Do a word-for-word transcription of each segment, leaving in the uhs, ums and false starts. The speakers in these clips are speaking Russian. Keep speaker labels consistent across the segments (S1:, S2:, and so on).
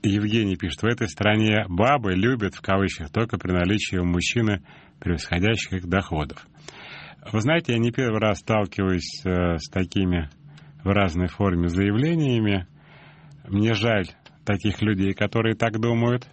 S1: Евгений пишет, в этой стране бабы любят, в кавычках, только при наличии у мужчины превосходящих их доходов. Вы знаете, я не первый раз сталкиваюсь э, с такими в разной форме заявлениями. Мне жаль таких людей, которые так думают.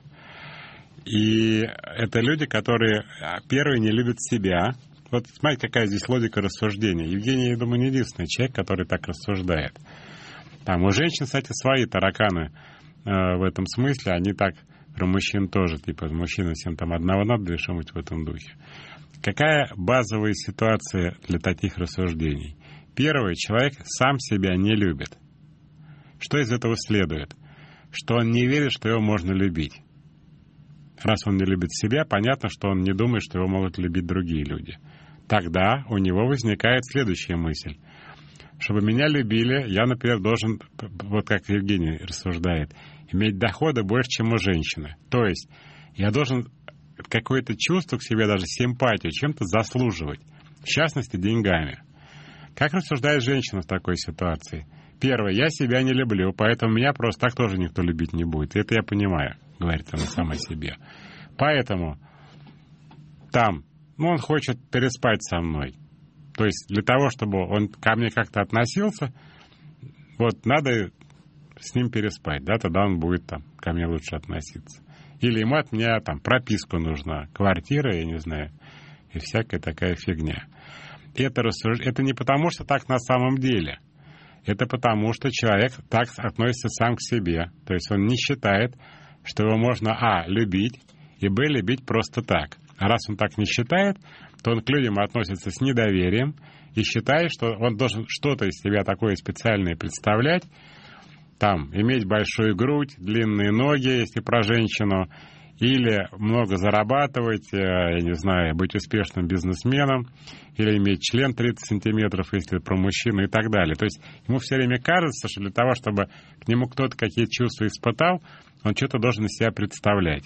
S1: И это люди, которые, первые, не любят себя. Вот смотрите, какая здесь логика рассуждения. Евгений, я думаю, не единственный человек, который так рассуждает. Там у женщин, кстати, свои тараканы э, в этом смысле. Они так про мужчин тоже. Типа, мужчина всем там одного надо решить в этом духе. Какая базовая ситуация для таких рассуждений? Первое, человек сам себя не любит. Что из этого следует? Что он не верит, что его можно любить. Раз он не любит себя, понятно, что он не думает, что его могут любить другие люди. Тогда у него возникает следующая мысль. Чтобы меня любили, я, например, должен, вот как Евгений рассуждает, иметь доходы больше, чем у женщины. То есть я должен какое-то чувство к себе, даже симпатию, чем-то заслуживать. В частности, деньгами. Как рассуждает женщина в такой ситуации? Первое, я себя не люблю, поэтому меня просто так тоже никто любить не будет. Это я понимаю, говорит она сама себе. Поэтому там, ну, он хочет переспать со мной. То есть для того, чтобы он ко мне как-то относился, вот надо с ним переспать, да, тогда он будет там ко мне лучше относиться. Или ему от меня там прописку нужна, квартира, я не знаю, и всякая такая фигня. Это, рассуж... это не потому, что так на самом деле. Это потому, что человек так относится сам к себе. То есть он не считает, что его можно, а, любить, и, б, любить просто так. А раз он так не считает, то он к людям относится с недоверием и считает, что он должен что-то из себя такое специальное представлять, там, иметь большую грудь, длинные ноги, если про женщину, или много зарабатывать, я не знаю, быть успешным бизнесменом, или иметь член тридцать сантиметров, если про мужчину, и так далее. То есть ему все время кажется, что для того, чтобы к нему кто-то какие-то чувства испытал, он что-то должен из себя представлять.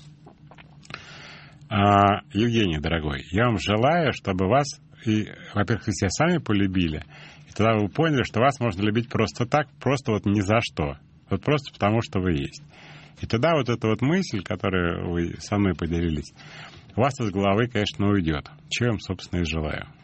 S1: А, Евгений, дорогой, я вам желаю, чтобы вас, и, во-первых, вы себя сами полюбили, и тогда вы поняли, что вас можно любить просто так, просто вот ни за что. Вот просто потому, что вы есть. И тогда вот эта вот мысль, которую вы со мной поделились, у вас из головы, конечно, уйдет. Чего я вам, собственно, и желаю.